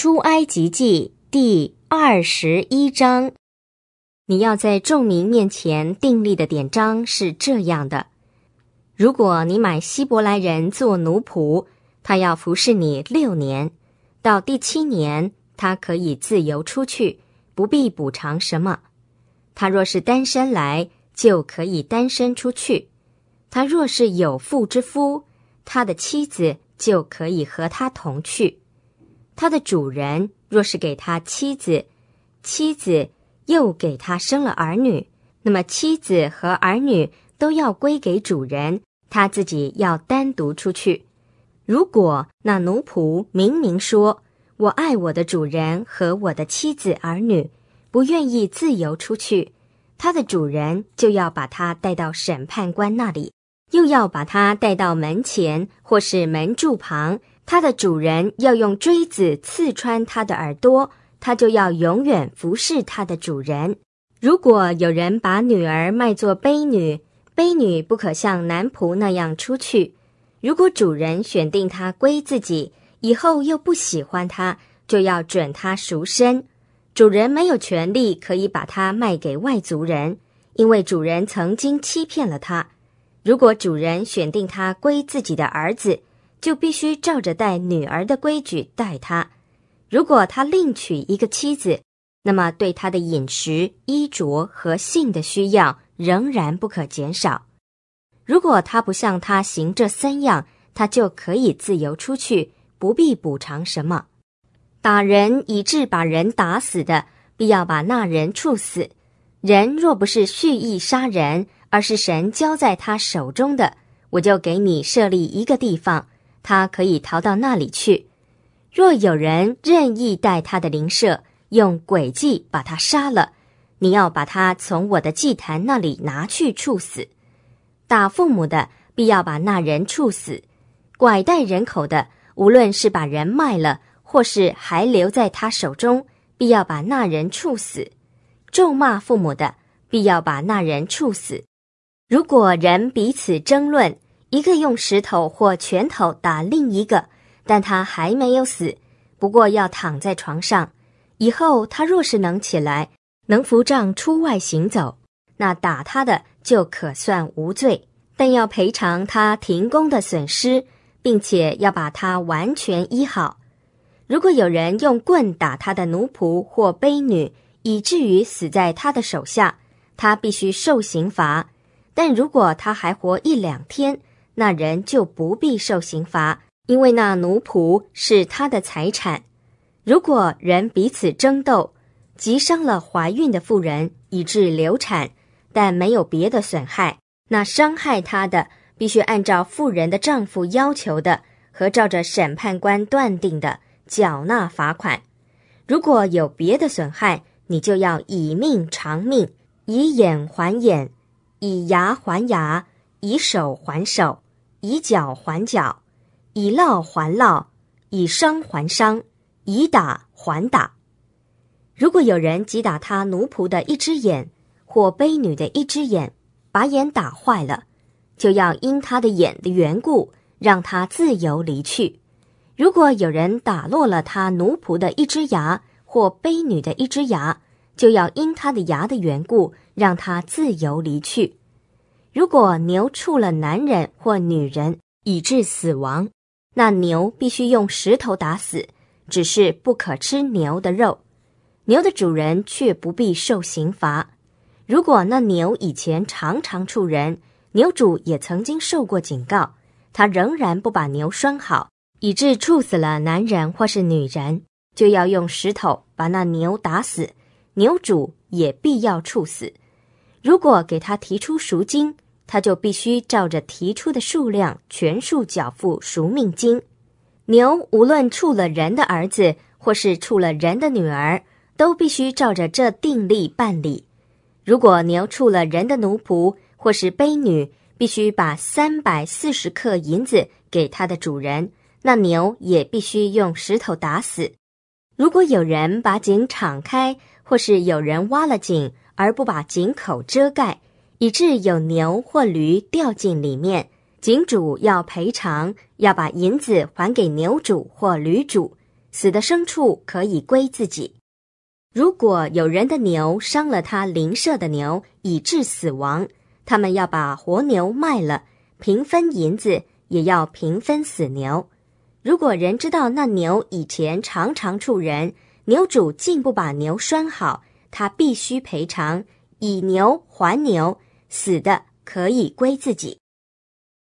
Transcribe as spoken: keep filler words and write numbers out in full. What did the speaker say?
出埃及记第二十一章，你要在众民面前订立的典章是这样的：如果你买希伯来人做奴仆，他要服侍你六年，到第七年他可以自由出去，不必补偿什么。他若是单身来，就可以单身出去；他若是有妇之夫，他的妻子就可以和他同去。他的主人若是给他妻子，妻子又给他生了儿女，那么妻子和儿女都要归给主人，他自己要单独出去。如果那奴仆明明说，我爱我的主人和我的妻子儿女，不愿意自由出去，他的主人就要把他带到审判官那里，又要把他带到门前或是门柱旁，他的主人要用锥子刺穿他的耳朵，他就要永远服侍他的主人。如果有人把女儿卖作婢女，婢女不可像男仆那样出去。如果主人选定他归自己，以后又不喜欢他，就要准他赎身。主人没有权利可以把他卖给外族人，因为主人曾经欺骗了他。如果主人选定他归自己的儿子，就必须照着待女儿的规矩待他。如果他另娶一个妻子，那么对他的饮食、衣着和性的需要仍然不可减少。如果他不向他行这三样，他就可以自由出去，不必补偿什么。打人以致把人打死的，必要把那人处死。人若不是蓄意杀人，而是神交在他手中的，我就给你设立一个地方，他可以逃到那里去。若有人任意带他的邻舍，用诡计把他杀了，你要把他从我的祭坛那里拿去处死。打父母的，必要把那人处死；拐带人口的，无论是把人卖了，或是还留在他手中，必要把那人处死；咒骂父母的，必要把那人处死。如果人彼此争论，一个用石头或拳头打另一个，但他还没有死，不过要躺在床上，以后他若是能起来，能扶杖出外行走，那打他的就可算无罪，但要赔偿他停工的损失，并且要把他完全医好。如果有人用棍打他的奴仆或婢女，以至于死在他的手下，他必须受刑罚。但如果他还活一两天，那人就不必受刑罚，因为那奴仆是他的财产。如果人彼此争斗，击伤了怀孕的妇人，以致流产，但没有别的损害，那伤害他的必须按照妇人的丈夫要求的，和照着审判官断定的，缴纳罚款。如果有别的损害，你就要以命偿命，以眼还眼，以牙还牙，以手还手，以脚还脚，以烙还烙，以伤还伤，以打还打。如果有人击打他奴仆的一只眼，或婢女的一只眼，把眼打坏了，就要因他的眼的缘故，让他自由离去。如果有人打落了他奴仆的一只牙，或婢女的一只牙，就要因他的牙的缘故，让他自由离去。如果牛触了男人或女人，以致死亡，那牛必须用石头打死，只是不可吃牛的肉。牛的主人却不必受刑罚。如果那牛以前常常触人，牛主也曾经受过警告，他仍然不把牛拴好，以致触死了男人或是女人，就要用石头把那牛打死，牛主也必要处死。如果给他提出赎金，他就必须照着提出的数量全数缴付赎命金。牛无论触了人的儿子，或是触了人的女儿，都必须照着这定例办理。如果牛触了人的奴仆或是婢女，必须把三百四十克银子给他的主人，那牛也必须用石头打死。如果有人把井敞开，或是有人挖了井而不把井口遮盖，以致有牛或驴掉进里面，井主要赔偿，要把银子还给牛主或驴主， 死的牲畜可以归自己。如果有人的牛伤了他邻舍的牛，以致死亡，他们要把活牛卖了，平分银子，也要平分死牛。如果人知道那牛以前常常触人，牛主竟不把牛拴好，他必须赔偿，以牛还牛，死的可以归自己。